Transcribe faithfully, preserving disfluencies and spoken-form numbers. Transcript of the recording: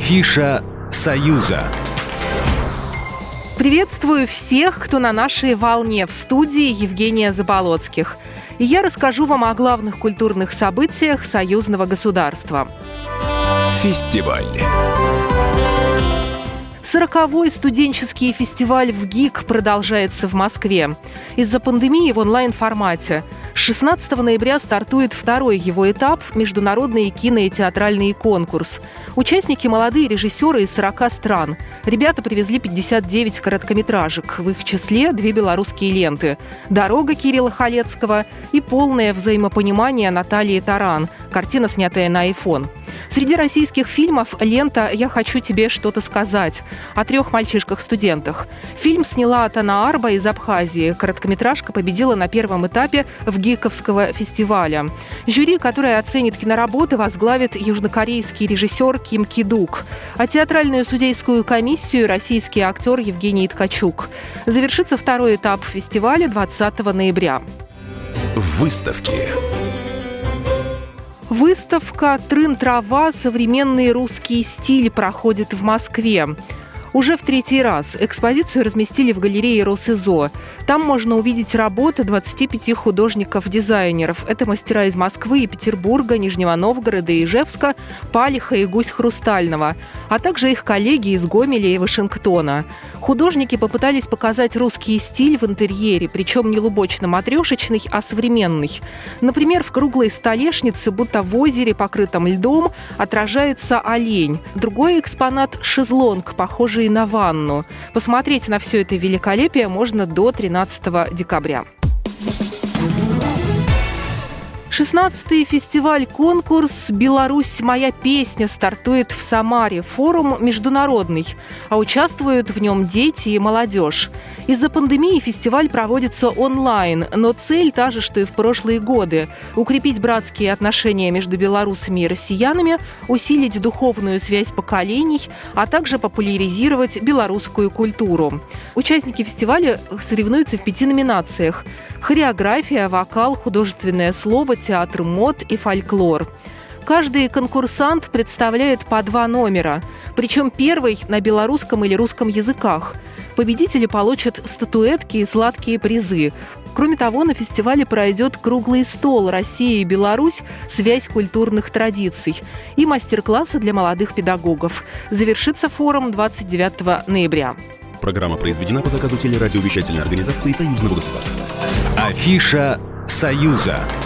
Афиша «Союза». Приветствую всех, кто на нашей волне. В студии Евгения Заболоцких. И я расскажу вам о главных культурных событиях союзного государства. Фестиваль. Сороковой студенческий фестиваль в ГИК продолжается в Москве. Из-за пандемии в онлайн-формате. С шестнадцатого ноября стартует второй его этап – международный кино- и театральный конкурс. Участники – молодые режиссеры из сорока стран. Ребята привезли пятьдесят девять короткометражек. В их числе две белорусские ленты «Дорога» Кирилла Халецкого и «Полное взаимопонимание» Натальи Таран. Картина, снятая на айфон. Среди российских фильмов лента «Я хочу тебе что-то сказать» о трех мальчишках-студентах. Фильм сняла Тана Арба из Абхазии. Короткометражка победила на первом этапе в ГИКовского фестиваля. Жюри, которое оценит киноработы, возглавит южнокорейский режиссер Ким Ки-дук, а театральную судейскую комиссию – российский актер Евгений Ткачук. Завершится второй этап фестиваля двадцатого ноября. Выставки. Выставка «Трын-трава. Современный русский стиль» проходит в Москве. Уже в третий раз экспозицию разместили в галерее Росизо. Там можно увидеть работы двадцати пяти художников-дизайнеров. Это мастера из Москвы и Петербурга, Нижнего Новгорода, Ижевска, Палиха и Гусь Хрустального, а также их коллеги из Гомеля и Вашингтона. Художники попытались показать русский стиль в интерьере, причем не лубочно-матрешечный, а современный. Например, в круглой столешнице, будто в озере, покрытом льдом, отражается олень. Другой экспонат – шезлонг, похожий на ванну. Посмотреть на все это великолепие можно до тринадцатого декабря. шестнадцатый фестиваль-конкурс «Беларусь. Моя песня» стартует в Самаре. Форум международный, а участвуют в нем дети и молодежь. Из-за пандемии фестиваль проводится онлайн, но цель та же, что и в прошлые годы – укрепить братские отношения между белорусами и россиянами, усилить духовную связь поколений, а также популяризировать белорусскую культуру. Участники фестиваля соревнуются в пяти номинациях – хореография, вокал, художественное слово, театр мод и фольклор. Каждый конкурсант представляет по два номера, причем первый на белорусском или русском языках. Победители получат статуэтки и сладкие призы. Кроме того, на фестивале пройдет круглый стол «Россия и Беларусь. Связь культурных традиций» и мастер-классы для молодых педагогов. Завершится форум двадцать девятого ноября. Программа произведена по заказу телерадиовещательной организации Союзного государства. Афиша «Союза».